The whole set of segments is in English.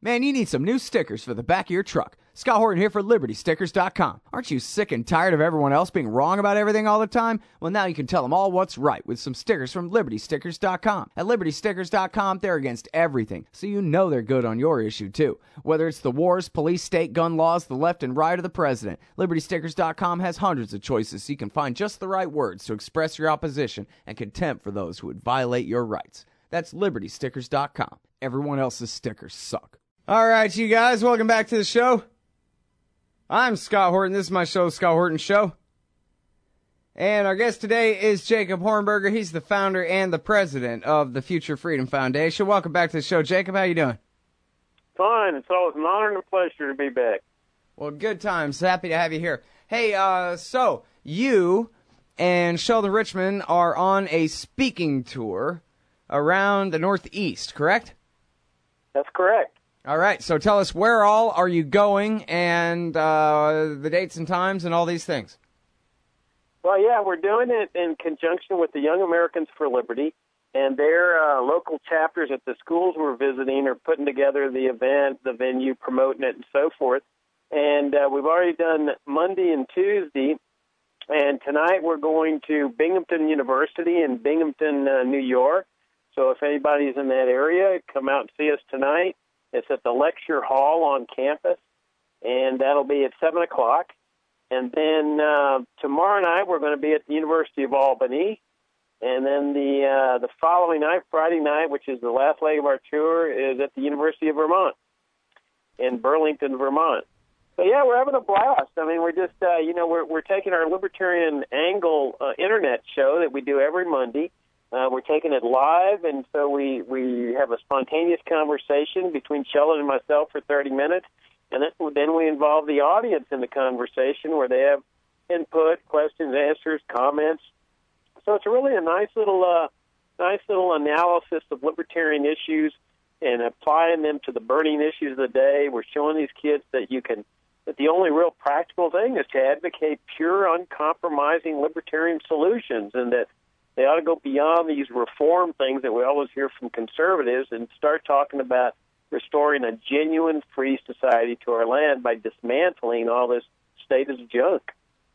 Man, you need some new stickers for the back of your truck. Scott Horton here for LibertyStickers.com. Aren't you sick and tired of everyone else being wrong about everything all the time? Well, now you can tell them all what's right with some stickers from LibertyStickers.com. At LibertyStickers.com, they're against everything, so you know they're good on your issue, too. Whether it's the wars, police, state, gun laws, the left and right, or the president, LibertyStickers.com has hundreds of choices so you can find just the right words to express your opposition and contempt for those who would violate your rights. That's LibertyStickers.com. Everyone else's stickers suck. All right, you guys, welcome back to the show. I'm Scott Horton. This is my show, Scott Horton Show. And our guest today is Jacob Hornberger. He's the founder and the president of the Future Freedom Foundation. Welcome back to the show, Jacob. How you doing? Fine. It's always an honor and a pleasure to be back. Well, good times. Happy to have you here. Hey, so you and Sheldon Richman are on a speaking tour around the Northeast, correct? That's correct. All right, so tell us, where all are you going, and the dates and times and all these things? Well, yeah, we're doing it in conjunction with the Young Americans for Liberty, and their local chapters at the schools we're visiting are putting together the event, the venue, promoting it, and so forth. And we've already done Monday and Tuesday, and tonight we're going to Binghamton University in Binghamton, New York. So if anybody's in that area, come out and see us tonight. It's at the lecture hall on campus, and that'll be at 7 o'clock. And then tomorrow night, we're going to be at the University of Albany. And then the following night, Friday night, which is the last leg of our tour, is at the University of Vermont in Burlington, Vermont. So, yeah, we're having a blast. I mean, we're just, we're taking our Libertarian Angle internet show that we do every Monday. We're taking it live, and so we have a spontaneous conversation between Sheldon and myself for 30 minutes, and then we involve the audience in the conversation where they have input, questions, answers, comments. So it's really a nice little analysis of libertarian issues and applying them to the burning issues of the day. We're showing these kids that the only real practical thing is to advocate pure, uncompromising libertarian solutions, and that they ought to go beyond these reform things that we always hear from conservatives and start talking about restoring a genuine free society to our land by dismantling all this status junk.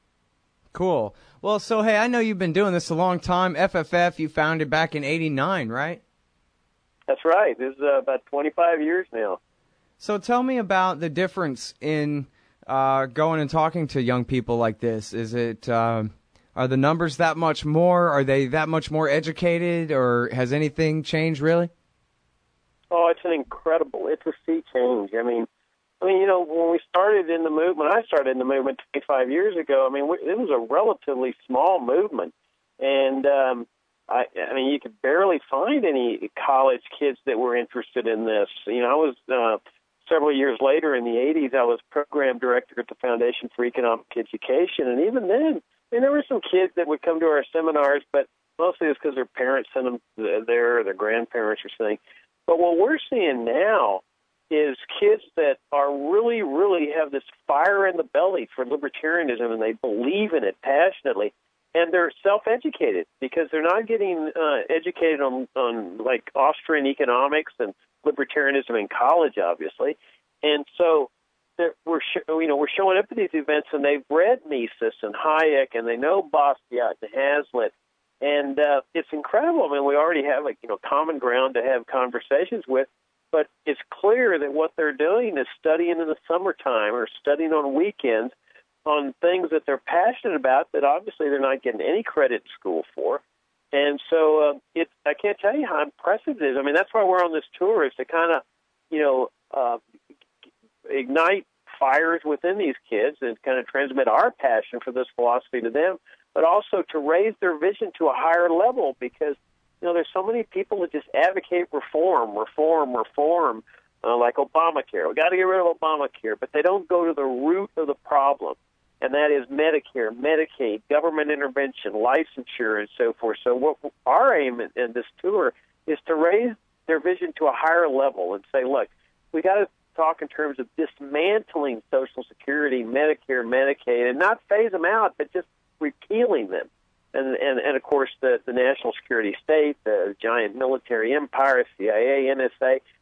Cool. Well, so, hey, I know you've been doing this a long time. FFF, you founded back in 89, right? That's right. This is about 25 years now. So tell me about the difference in going and talking to young people like this. Is it... Are the numbers that much more? Are they that much more educated, or has anything changed, really? Oh, it's a sea change. I mean, when we started in the movement, I started in the movement 25 years ago. I mean, it was a relatively small movement, and I mean, you could barely find any college kids that were interested in this. You know, I was several years later in the 80s. I was program director at the Foundation for Economic Education, and even then, there were some kids that would come to our seminars, but mostly it's because their parents sent them there or their grandparents or something. But what we're seeing now is kids that are really, really have this fire in the belly for libertarianism, and they believe in it passionately, and they're self-educated because they're not getting educated on like Austrian economics and libertarianism in college, obviously. And so we're showing up at these events, and they've read Mises and Hayek, and they know Bastiat and Hazlitt, and it's incredible. I mean, we already have common ground to have conversations with, but it's clear that what they're doing is studying in the summertime or studying on weekends on things that they're passionate about that obviously they're not getting any credit in school for. And so I can't tell you how impressive it is. I mean, that's why we're on this tour, is to kind of, ignite fires within these kids and kind of transmit our passion for this philosophy to them, but also to raise their vision to a higher level, because there's so many people that just advocate reform, like Obamacare. We got to get rid of Obamacare, but they don't go to the root of the problem, and that is Medicare, Medicaid, government intervention, licensure, and so forth. So what our aim in this tour is to raise their vision to a higher level and say, look, we got to talk in terms of dismantling Social Security, Medicare, Medicaid, and not phase them out, but just repealing them. And of course, the national security state, the giant military empire, CIA, NSA,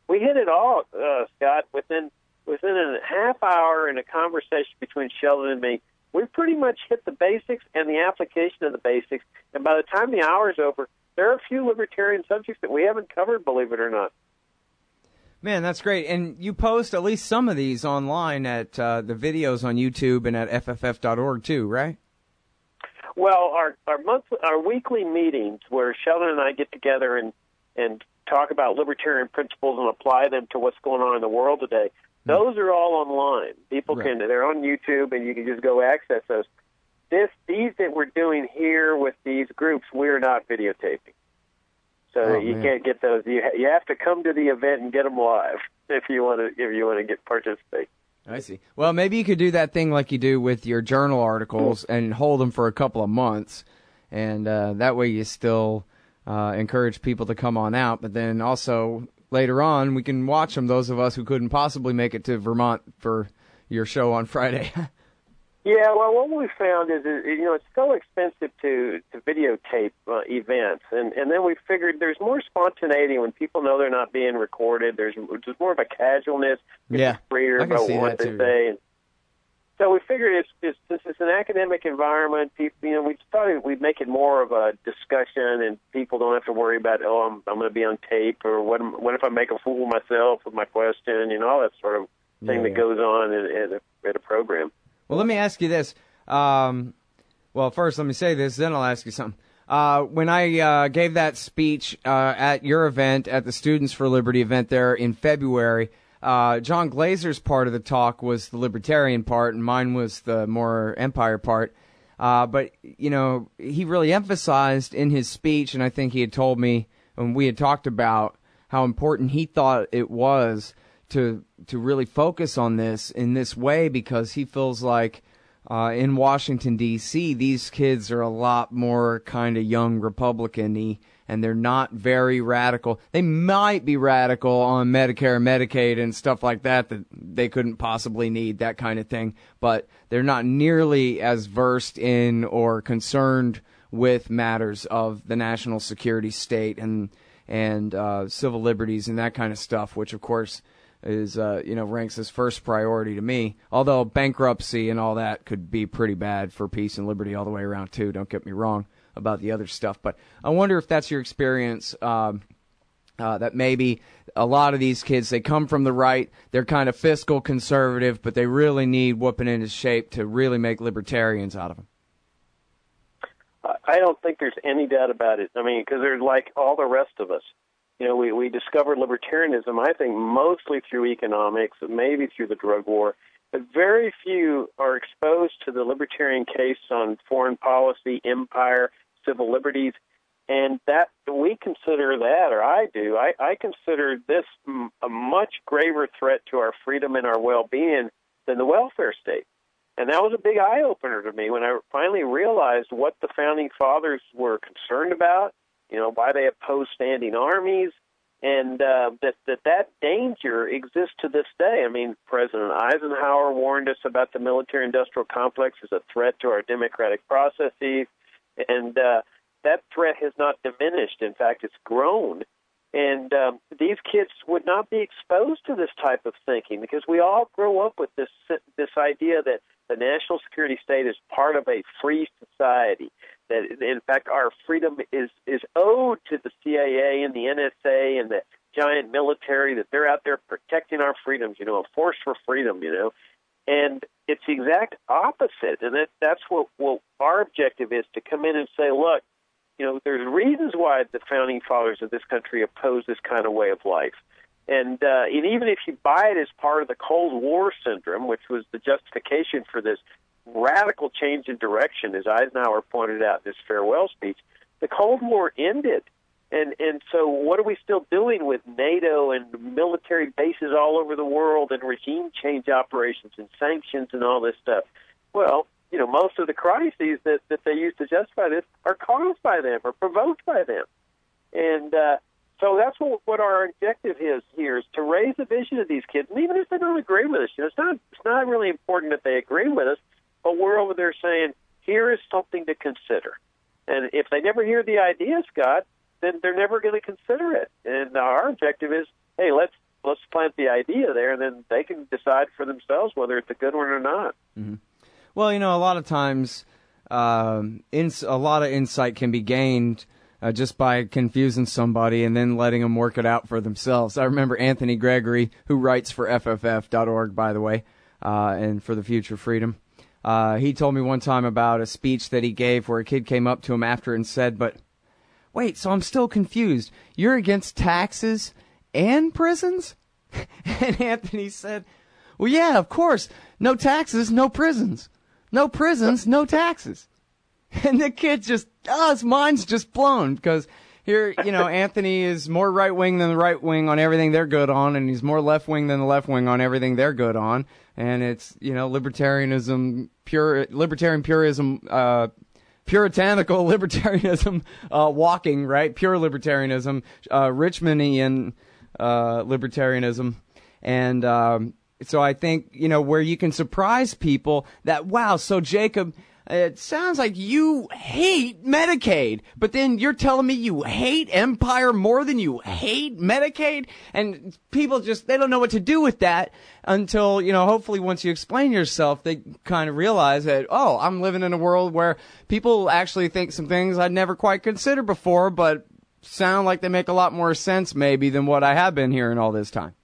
we hit it all, Scott, within a half hour in a conversation between Sheldon and me. We pretty much hit the basics and the application of the basics, and by the time the hour's over, there are a few libertarian subjects that we haven't covered, believe it or not. Man, that's great. And you post at least some of these online at the videos on YouTube and at FFF.org too, right? Well, our weekly meetings where Sheldon and I get together and talk about libertarian principles and apply them to what's going on in the world today, those are all online. People can, they're on YouTube, and you can just go access those. These that we're doing here with these groups, we're not videotaping. So you can't get those. You have to come to the event and get them live if you want to participate. I see. Well, maybe you could do that thing like you do with your journal articles and hold them for a couple of months, and that way you still encourage people to come on out. But then also later on, we can watch them. Those of us who couldn't possibly make it to Vermont for your show on Friday. Yeah, well, what we found is it's so expensive to videotape events, and then we figured there's more spontaneity when people know they're not being recorded. There's just more of a casualness, freer about what they say. And so we figured since it's an academic environment, people, we thought we'd make it more of a discussion, and people don't have to worry about I'm going to be on tape, or what if I make a fool of myself with my question, all that sort of thing that goes on at a program. Well, let me ask you this. Well, first, let me say this, then I'll ask you something. When I gave that speech at your event, at the Students for Liberty event there in February, John Glazer's part of the talk was the libertarian part, and mine was the more empire part. But, he really emphasized in his speech, and I think he had told me when we had talked about how important he thought it was to really focus on this in this way, because he feels like in Washington, D.C., these kids are a lot more kind of young Republican-y, and they're not very radical. They might be radical on Medicare and Medicaid and stuff like that they couldn't possibly need, that kind of thing, but they're not nearly as versed in or concerned with matters of the national security state and civil liberties and that kind of stuff, which, of course, is ranks as first priority to me, although bankruptcy and all that could be pretty bad for peace and liberty all the way around too. Don't get me wrong about the other stuff, but I wonder if that's your experience, that maybe a lot of these kids, they come from the right, they're kind of fiscal conservative, but they really need whooping into shape to really make libertarians out of them. I don't think there's any doubt about it. I mean, because they're like all the rest of us. We discovered libertarianism, I think, mostly through economics, maybe through the drug war, but very few are exposed to the libertarian case on foreign policy, empire, civil liberties, and that we consider that, or I do, I consider this a much graver threat to our freedom and our well-being than the welfare state. And that was a big eye-opener to me when I finally realized what the Founding Fathers were concerned about, why they opposed standing armies, and that danger exists to this day. I mean, President Eisenhower warned us about the military-industrial complex as a threat to our democratic processes, and that threat has not diminished. In fact, it's grown. And these kids would not be exposed to this type of thinking because we all grow up with this idea that the national security state is part of a free society, that, in fact, our freedom is owed to the CIA and the NSA and the giant military, that they're out there protecting our freedoms, a force for freedom, And it's the exact opposite, and that's what our objective is, to come in and say, look, there's reasons why the Founding Fathers of this country opposed this kind of way of life. And even if you buy it as part of the Cold War syndrome, which was the justification for this radical change in direction, as Eisenhower pointed out in his farewell speech, the Cold War ended. And so what are we still doing with NATO and military bases all over the world and regime change operations and sanctions and all this stuff? Well, most of the crises that they use to justify this are caused by them or provoked by them. And so that's what our objective is here, is to raise the vision of these kids. And even if they don't agree with us, it's not really important that they agree with us, but we're over there saying, here is something to consider. And if they never hear the idea, Scott, then they're never going to consider it. And our objective is, hey, let's let's plant the idea there, and then they can decide for themselves whether it's a good one or not. Mm-hmm. Well, a lot of times, a lot of insight can be gained just by confusing somebody and then letting them work it out for themselves. I remember Anthony Gregory, who writes for FFF.org, by the way, and for the Future Freedom. He told me one time about a speech that he gave where a kid came up to him after and said, "But wait, so I'm still confused. You're against taxes and prisons?" And Anthony said, "Well, yeah, of course. No taxes, no prisons. No prisons, no taxes." And the kid just, his mind's just blown because here, Anthony is more right-wing than the right wing on everything they're good on, and he's more left-wing than the left wing on everything they're good on. And it's, libertarianism, libertarian purism, puritanical libertarianism walking, right? Pure libertarianism, Richmondian libertarianism. And so I think, where you can surprise people that, wow, so Jacob, it sounds like you hate Medicaid, but then you're telling me you hate Empire more than you hate Medicaid? And people they don't know what to do with that until, hopefully once you explain yourself, they kind of realize that, oh, I'm living in a world where people actually think some things I'd never quite considered before, but sound like they make a lot more sense maybe than what I have been hearing all this time.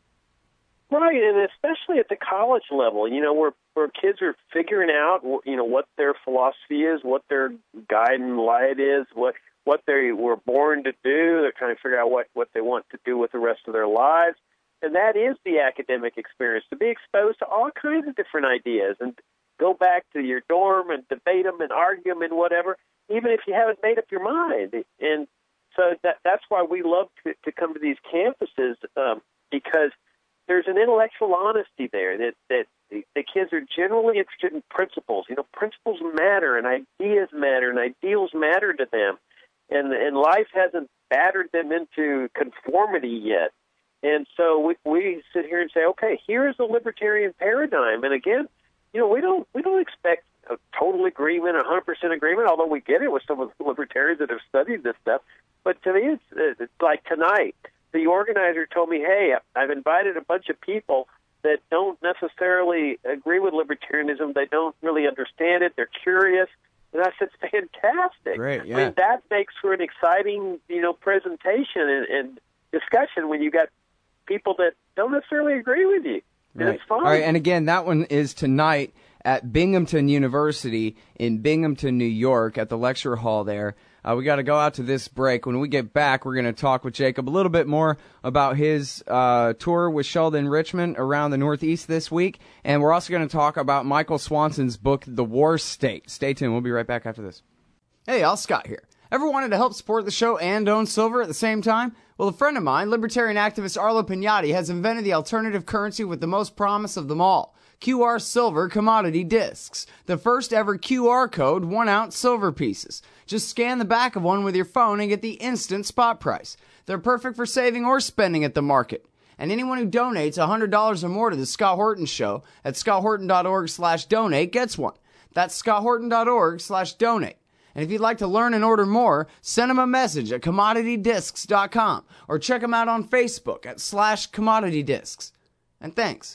Right, and especially at the college level, where kids are figuring out, what their philosophy is, what their guiding light is, what they were born to do. They're trying to figure out what they want to do with the rest of their lives. And that is the academic experience, to be exposed to all kinds of different ideas and go back to your dorm and debate them and argue them and whatever, even if you haven't made up your mind. And so that's why we love to come to these campuses, because there's an intellectual honesty there that the kids are generally interested in principles. Principles matter, and ideas matter, and ideals matter to them. And life hasn't battered them into conformity yet. And so we sit here and say, okay, here's the libertarian paradigm. And again, we don't expect a total agreement, 100% agreement, although we get it with some of the libertarians that have studied this stuff. But to me, it's like tonight. The organizer told me, hey, I've invited a bunch of people that don't necessarily agree with libertarianism. They don't really understand it. They're curious. And I said, fantastic. Great, yeah. I mean, that makes for an exciting, presentation and discussion when you got people that don't necessarily agree with you. And right. It's fun. All right, and again, that one is tonight at Binghamton University in Binghamton, New York, at the lecture hall there. We got to go out to this break. When we get back, we're going to talk with Jacob a little bit more about his tour with Sheldon Richman around the Northeast this week. And we're also going to talk about Michael Swanson's book, The War State. Stay tuned. We'll be right back after this. Hey, y'all, Scott here. Ever wanted to help support the show and own silver at the same time? Well, a friend of mine, libertarian activist Arlo Pignatti, has invented the alternative currency with the most promise of them all. QR Silver Commodity Discs. The first ever QR code 1-ounce silver pieces. Just scan the back of one with your phone and get the instant spot price. They're perfect for saving or spending at the market. And anyone who donates $100 or more to the Scott Horton Show at scotthorton.org/donate gets one. That's scotthorton.org/donate. And if you'd like to learn and order more, send them a message at commoditydiscs.com or check them out on Facebook at /commoditydiscs. And thanks.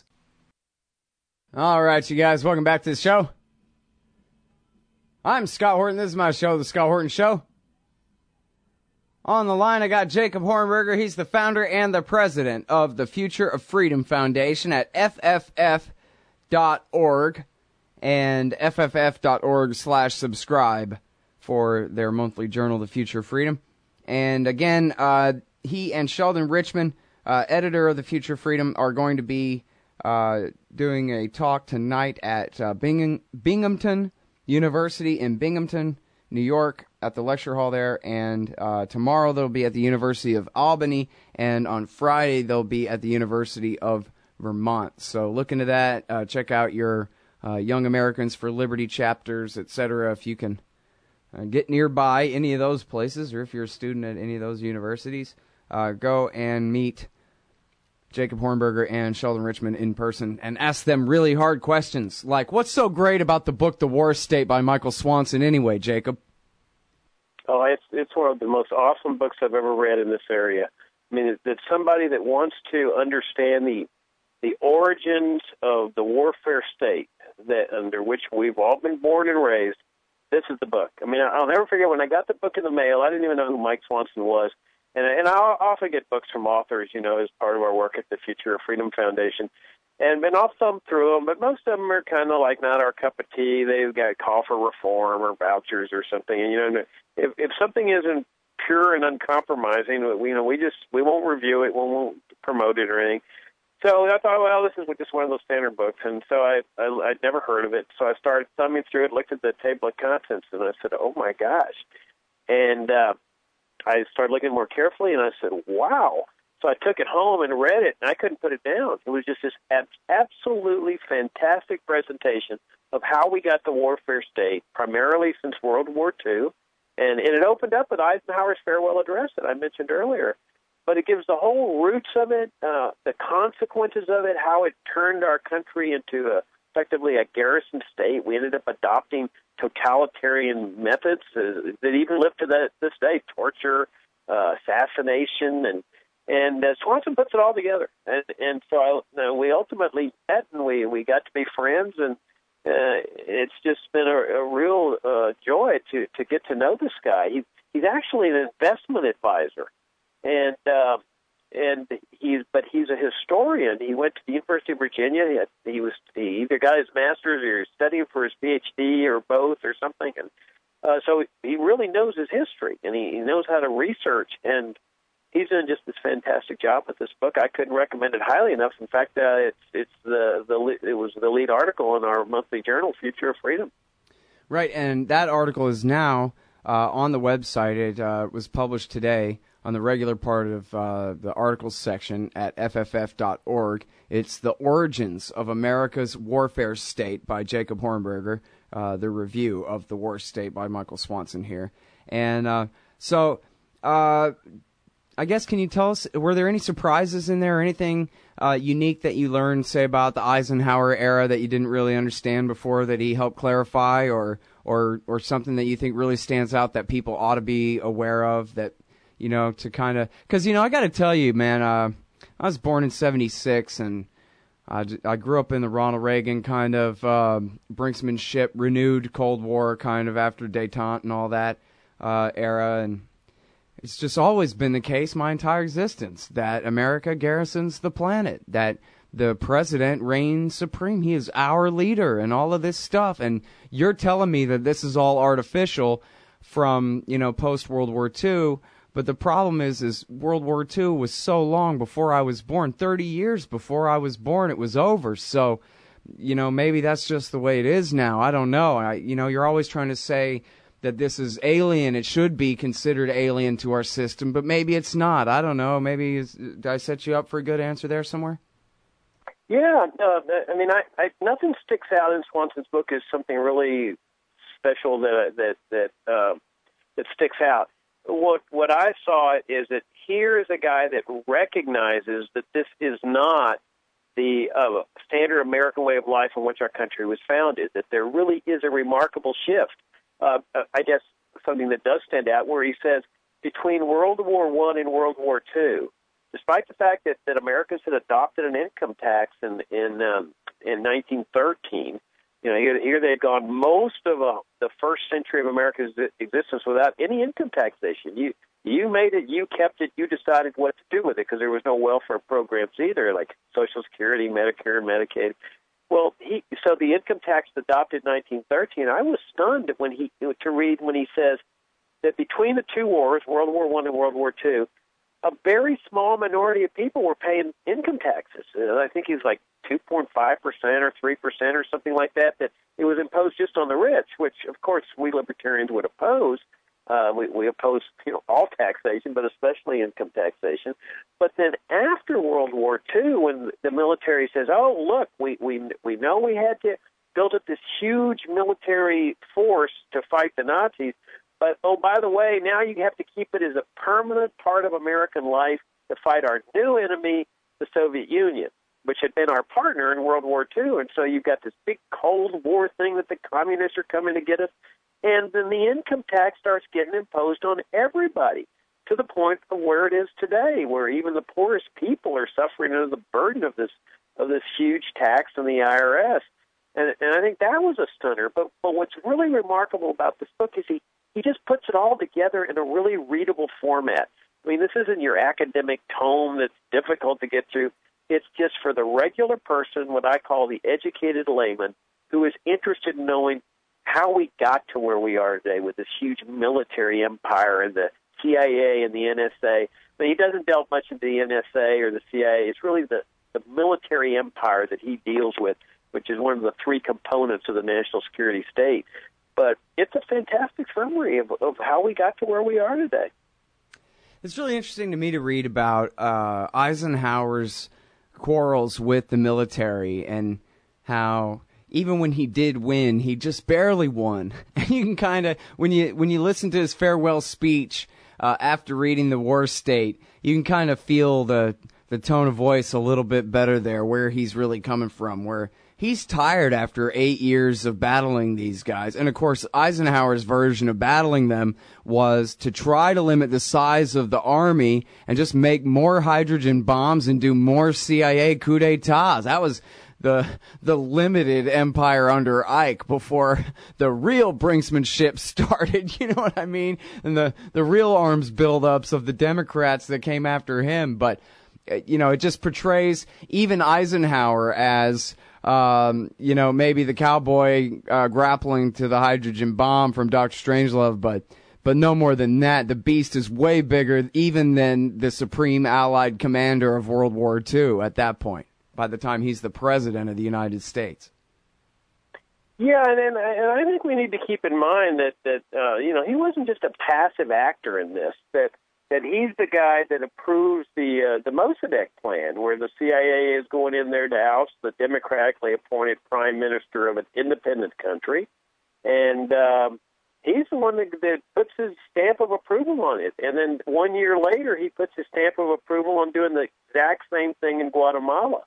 All right, you guys, welcome back to the show. I'm Scott Horton. This is my show, The Scott Horton Show. On the line, I got Jacob Hornberger. He's the founder and the president of the Future of Freedom Foundation at FFF.org and FFF.org/subscribe for their monthly journal, The Future of Freedom. And again, he and Sheldon Richman, editor of The Future of Freedom, are going to be doing a talk tonight at Binghamton University in Binghamton, New York, at the lecture hall there. And tomorrow they'll be at the University of Albany, and on Friday they'll be at the University of Vermont. So look into that. Check out your Young Americans for Liberty chapters, etc. If you can get nearby any of those places, or if you're a student at any of those universities, go and meet Jacob Hornberger and Sheldon Richman in person and ask them really hard questions like, what's so great about the book The War State by Michael Swanson anyway, Jacob? Oh, it's one of the most awesome books I've ever read in this area. I mean, that somebody that wants to understand the origins of the warfare state that under which we've all been born and raised, this is the book. I mean, I'll never forget when I got the book in the mail. I didn't even know who Mike Swanson was. And I often get books from authors, as part of our work at the Future of Freedom Foundation. And I'll thumb through them, but most of them are kind of like not our cup of tea. They've got a call for reform or vouchers or something. And, if something isn't pure and uncompromising, we won't review it, we won't promote it or anything. So I thought, well, this is just one of those standard books. And so I'd never heard of it. So I started thumbing through it, looked at the table of contents, and I said, oh, my gosh. And I started looking more carefully, and I said, wow. So I took it home and read it, and I couldn't put it down. It was just this absolutely fantastic presentation of how we got the warfare state, primarily since World War II. And it opened up with Eisenhower's farewell address that I mentioned earlier. But it gives the whole roots of it, the consequences of it, how it turned our country into effectively a garrison state. We ended up adopting totalitarian methods that even live to this day, torture, assassination, and Swanson puts it all together. And so we ultimately met, and we got to be friends, and it's just been a real joy to get to know this guy. He's actually an investment advisor. And he's a historian. He went to the University of Virginia. He either got his master's or he's studying for his PhD or both or something. And so he really knows his history, and he knows how to research. And he's done just this fantastic job with this book. I couldn't recommend it highly enough. In fact, it was the lead article in our monthly journal, Future of Freedom. Right, and that article is now on the website. It was published today on the regular part of the articles section at fff.org. It's The Origins of America's Warfare State by Jacob Hornberger, the review of The War State by Michael Swanson here. And so I guess, can you tell us, were there any surprises in there, or anything unique that you learned, say, about the Eisenhower era that you didn't really understand before that he helped clarify, or something that you think really stands out that people ought to be aware of, that, to kind of, because, I got to tell you, man, I was born in 1976, and I grew up in the Ronald Reagan kind of brinksmanship, renewed Cold War kind of after détente and all that era, and it's just always been the case my entire existence that America garrisons the planet, that the president reigns supreme. He is our leader and all of this stuff. And you're telling me that this is all artificial from, post-World War II. But the problem is World War II was so long before I was born. 30 years before I was born, it was over. So, maybe that's just the way it is now. I don't know. You're always trying to say that this is alien. It should be considered alien to our system, but maybe it's not. I don't know. Maybe did I set you up for a good answer there somewhere? Yeah, I nothing sticks out in Swanson's book as something really special that sticks out. What I saw is that here is a guy that recognizes that this is not the standard American way of life in which our country was founded, that there really is a remarkable shift. I guess something that does stand out, where he says between World War I and World War II, despite the fact that Americans had adopted an income tax in 1913, here they had gone most of the first century of America's existence without any income taxation. You made it, you kept it, you decided what to do with it, because there was no welfare programs either, like Social Security, Medicare, and Medicaid. Well, so the income tax adopted in 1913. I was stunned to read when he says that between the two wars, World War I and World War II, a very small minority of people were paying income taxes. I think he's like 2.5% or 3% or something like that. That it was imposed just on the rich, which of course we libertarians would oppose. We oppose all taxation, but especially income taxation. But then after World War II, when the military says, "Oh, look, we know we had to build up this huge military force to fight the Nazis, but oh, by the way, now you have to keep it as a permanent part of American life to fight our new enemy, the Soviet Union, which had been our partner in World War II." And so you've got this big Cold War thing that the communists are coming to get us. And then the income tax starts getting imposed on everybody. to the point of where it is today, where even the poorest people are suffering under the burden of this huge tax on the IRS. And I think that was a stunner. But what's really remarkable about this book is he just puts it all together in a really readable format. I mean, this isn't your academic tome that's difficult to get through. It's just for the regular person, what I call the educated layman, who is interested in knowing how we got to where we are today with this huge military empire and the CIA and the NSA. I mean, he doesn't delve much into the NSA or the CIA. It's really the military empire that he deals with, which is one of the three components of the national security state. But it's a fantastic summary of how we got to where we are today. It's really interesting to me to read about Eisenhower's quarrels with the military and how even when he did win, he just barely won. And you can kind of, when you listen to his farewell speech after reading The War State, you can kind of feel the tone of voice a little bit better there, where he's really coming from, where he's tired after 8 years of battling these guys. And, of course, Eisenhower's version of battling them was to try to limit the size of the army and just make more hydrogen bombs and do more CIA coup d'etats. That was the limited empire under Ike before the real brinksmanship started, you know what I mean? And the real arms buildups of the Democrats that came after him. But, you know, it just portrays even Eisenhower as maybe the cowboy grappling to the hydrogen bomb from Dr. Strangelove, but no more than that. The beast is way bigger even than the supreme Allied commander of World War II at that point, by the time he's the president of the United States. Yeah, and I think we need to keep in mind that he wasn't just a passive actor in this, that he's the guy that approves the Mossadegh plan, where the CIA is going in there to oust the democratically appointed prime minister of an independent country, and he's the one that puts his stamp of approval on it. And then 1 year later, he puts his stamp of approval on doing the exact same thing in Guatemala.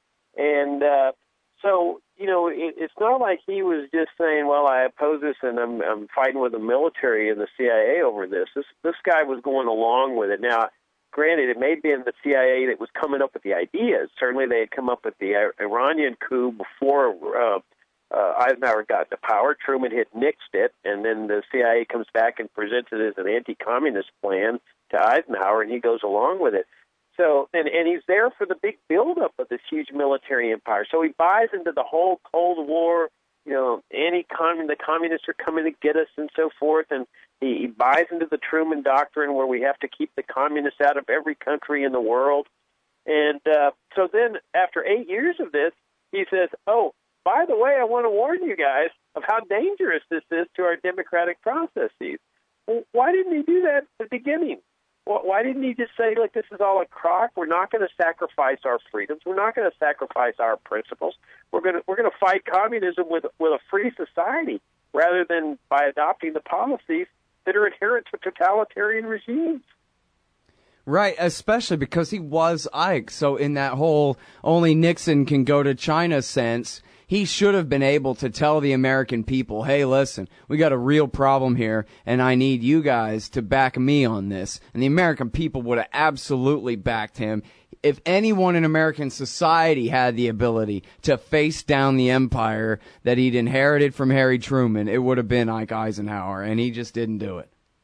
And so, it's not like he was just saying, well, I oppose this and I'm fighting with the military and the CIA over this. This guy was going along with it. Now, granted, it may have been the CIA that was coming up with the ideas. Certainly they had come up with the Iranian coup before Eisenhower got to power. Truman had nixed it, and then the CIA comes back and presents it as an anti-communist plan to Eisenhower, and he goes along with it. So, and he's there for the big buildup of this huge military empire. So he buys into the whole Cold War, the communists are coming to get us and so forth. And he buys into the Truman Doctrine, where we have to keep the communists out of every country in the world. And so then after 8 years of this, he says, oh, by the way, I want to warn you guys of how dangerous this is to our democratic processes. Well, why didn't he do that at the beginning? Why didn't he just say, look, this is all a crock? We're not going to sacrifice our freedoms. We're not going to sacrifice our principles. We're going to fight communism with a free society, rather than by adopting the policies that are inherent to totalitarian regimes. Right, especially because he was Ike. So in that whole only Nixon can go to China sense, he should have been able to tell the American people, hey, listen, we got a real problem here, and I need you guys to back me on this. And the American people would have absolutely backed him. If anyone in American society had the ability to face down the empire that he'd inherited from Harry Truman, it would have been Ike Eisenhower, and he just didn't do it.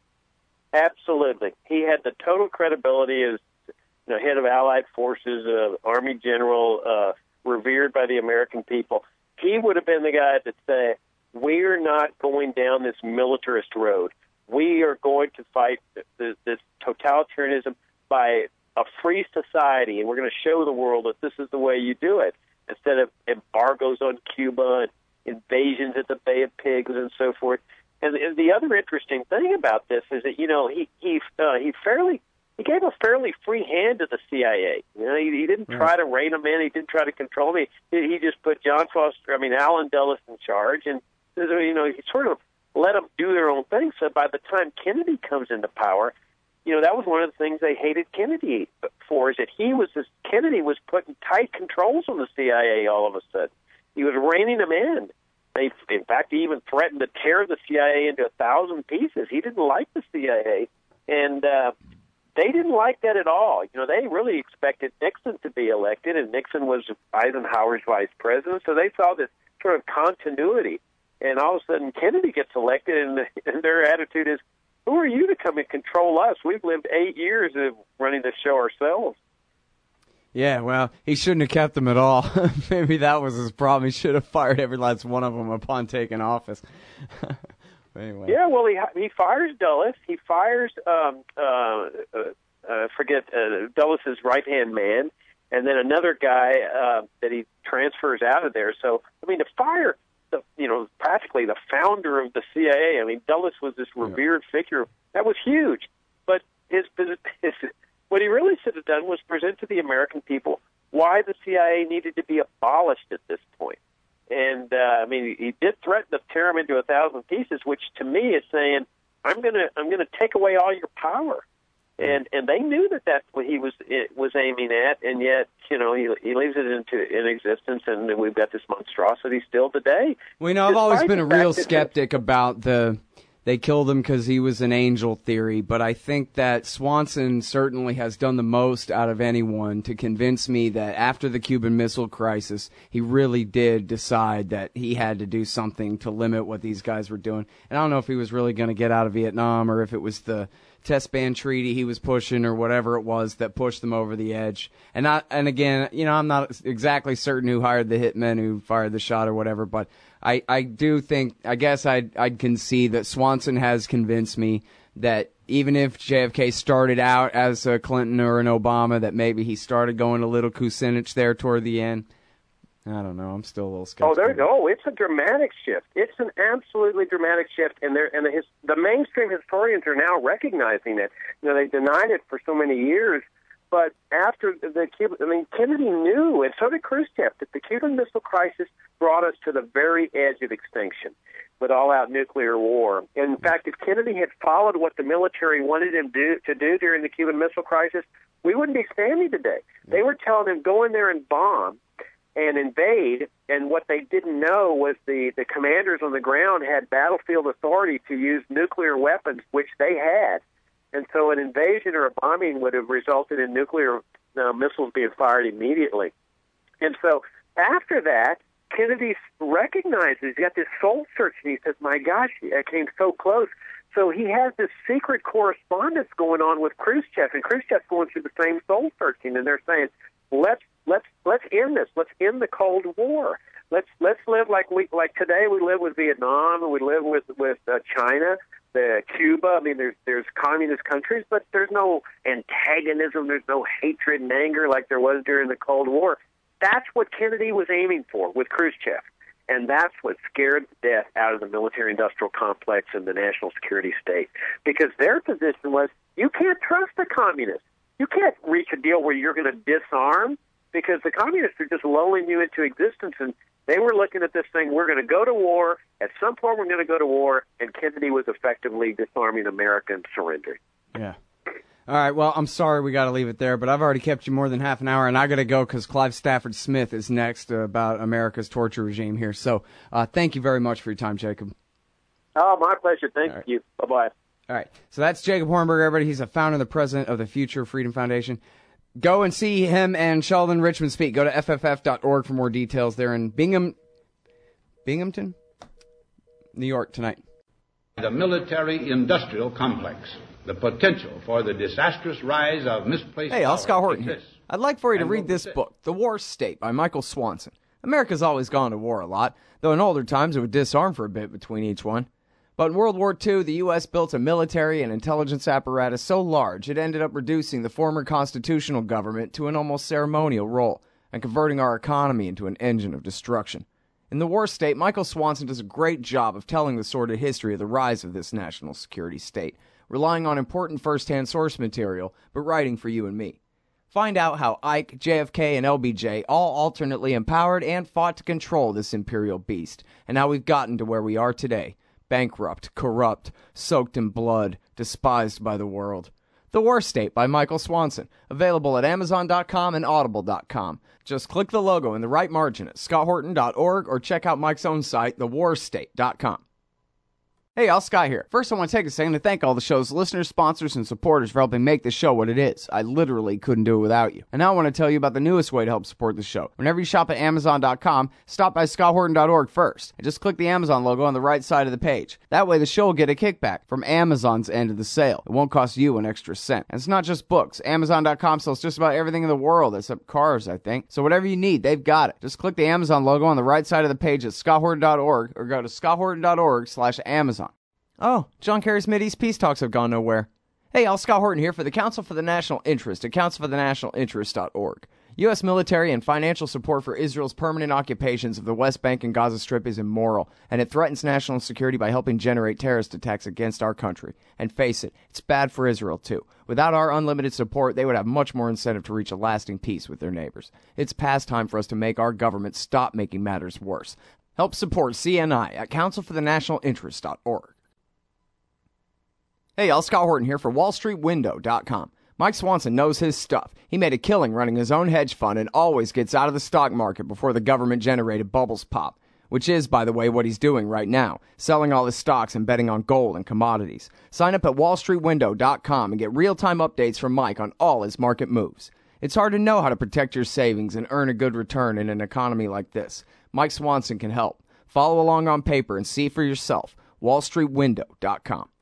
Absolutely. He had the total credibility as head of Allied forces, Army general, revered by the American people. He would have been the guy that said, we're not going down this militarist road. We are going to fight this totalitarianism by a free society, and we're going to show the world that this is the way you do it, instead of embargoes on Cuba and invasions at the Bay of Pigs and so forth. And the other interesting thing about this is that, he gave a fairly free hand to the CIA. He didn't try to rein them in. He didn't try to control them. He just put Allen Dulles in charge, and he sort of let them do their own thing. So by the time Kennedy comes into power, that was one of the things they hated Kennedy for, is that Kennedy was putting tight controls on the CIA all of a sudden. He was reining them in. In fact, he even threatened to tear the CIA into 1,000 pieces. He didn't like the CIA, and they didn't like that at all. You know, they really expected Nixon to be elected, and Nixon was Eisenhower's vice president, so they saw this sort of continuity. And all of a sudden, Kennedy gets elected, and their attitude is, who are you to come and control us? We've lived 8 years of running the show ourselves. Yeah, well, he shouldn't have kept them at all. Maybe that was his problem. He should have fired every last one of them upon taking office. Anyway. Yeah, well, he fires Dulles. He fires Dulles' right-hand man, and then another guy that he transfers out of there. So, I mean, to fire practically the founder of the CIA. I mean, Dulles was this revered figure. That was huge. But what he really should have done was present to the American people why the CIA needed to be abolished at this point. And I mean, he did threaten to tear them into 1,000 pieces, which to me is saying, I'm gonna take away all your power. And they knew that that's what he was aiming at, and yet, you know, he leaves it in existence, and we've got this monstrosity still today. Well, you know, I've always been a real skeptic about they killed him because he was an angel theory, but I think that Swanson certainly has done the most out of anyone to convince me that after the Cuban Missile Crisis, he really did decide that he had to do something to limit what these guys were doing. And I don't know if he was really going to get out of Vietnam or if it was the test ban treaty he was pushing or whatever it was that pushed them over the edge. And again, you know, I'm not exactly certain who hired the hitmen who fired the shot or whatever, but I do think, I guess I'd concede that Swanson has convinced me that even if JFK started out as a Clinton or an Obama, that maybe he started going a little Kucinich there toward the end. I don't know. I'm still a little skeptical. It's a dramatic shift. It's an absolutely dramatic shift, and the mainstream historians are now recognizing it. You know, they denied it for so many years, but after Kennedy knew, and so did Khrushchev, that the Cuban Missile Crisis brought us to the very edge of extinction with all-out nuclear war. And in fact, if Kennedy had followed what the military wanted him to do during the Cuban Missile Crisis, we wouldn't be standing today. They were telling him, go in there and bomb and invade, and what they didn't know was the commanders on the ground had battlefield authority to use nuclear weapons, which they had. And so an invasion or a bombing would have resulted in nuclear missiles being fired immediately. And so after that, Kennedy recognizes, he's got this soul search, and he says, my gosh, I came so close. So he has this secret correspondence going on with Khrushchev, and Khrushchev's going through the same soul searching, and they're saying, let's end this. Let's end the Cold War. Let's live like today we live with Vietnam, and we live with China, Cuba. I mean, there's communist countries, but there's no antagonism. There's no hatred and anger like there was during the Cold War. That's what Kennedy was aiming for with Khrushchev, and that's what scared the death out of the military-industrial complex and the national security state, because their position was, you can't trust the communists. You can't reach a deal where you're going to disarm, because the communists are just lulling you into existence, and they were looking at this thing, we're going to go to war, at some point we're going to go to war, and Kennedy was effectively disarming America and surrendering. Yeah. All right, well, I'm sorry we got to leave it there, but I've already kept you more than half an hour, and I got to go because Clive Stafford Smith is next about America's torture regime here. So thank you very much for your time, Jacob. Oh, my pleasure. Thank you. Bye-bye. All right, so that's Jacob Hornberger, everybody. He's a founder and the president of the Future Freedom Foundation. Go and see him and Sheldon Richman speak. Go to fff.org for more details. They're in Binghamton, New York tonight. The military-industrial complex. The potential for the disastrous rise of misplaced Hey, power Scott Horton here. exists. I'd like for you to And read will this persist. book, The War State by Michael Swanson. America's always gone to war a lot, though in older times it would disarm for a bit between each one. But in World War II, the U.S. built a military and intelligence apparatus so large it ended up reducing the former constitutional government to an almost ceremonial role and converting our economy into an engine of destruction. In The War State, Michael Swanson does a great job of telling the sordid history of the rise of this national security state, relying on important first-hand source material, but writing for you and me. Find out how Ike, JFK, and LBJ all alternately empowered and fought to control this imperial beast, and how we've gotten to where we are today, bankrupt, corrupt, soaked in blood, despised by the world. The War State by Michael Swanson, available at Amazon.com and Audible.com. Just click the logo in the right margin at ScottHorton.org or check out Mike's own site, thewarstate.com. Hey, Al Sky here. First, I want to take a second to thank all the show's listeners, sponsors, and supporters for helping make this show what it is. I literally couldn't do it without you. And now I want to tell you about the newest way to help support the show. Whenever you shop at Amazon.com, stop by ScottHorton.org first, and just click the Amazon logo on the right side of the page. That way, the show will get a kickback from Amazon's end of the sale. It won't cost you an extra cent. And it's not just books. Amazon.com sells just about everything in the world, except cars, I think. So whatever you need, they've got it. Just click the Amazon logo on the right side of the page at ScottHorton.org, or go to ScottHorton.org/Amazon. Oh, John Kerry's Mideast peace talks have gone nowhere. Hey, Al Scott Horton here for the Council for the National Interest at councilforthenationalinterest.org. U.S. military and financial support for Israel's permanent occupations of the West Bank and Gaza Strip is immoral, and it threatens national security by helping generate terrorist attacks against our country. And face it, it's bad for Israel, too. Without our unlimited support, they would have much more incentive to reach a lasting peace with their neighbors. It's past time for us to make our government stop making matters worse. Help support CNI at councilforthenationalinterest.org. Hey, Al Scott Horton here for WallStreetWindow.com. Mike Swanson knows his stuff. He made a killing running his own hedge fund and always gets out of the stock market before the government-generated bubbles pop, which is, by the way, what he's doing right now, selling all his stocks and betting on gold and commodities. Sign up at WallStreetWindow.com and get real-time updates from Mike on all his market moves. It's hard to know how to protect your savings and earn a good return in an economy like this. Mike Swanson can help. Follow along on paper and see for yourself. WallStreetWindow.com.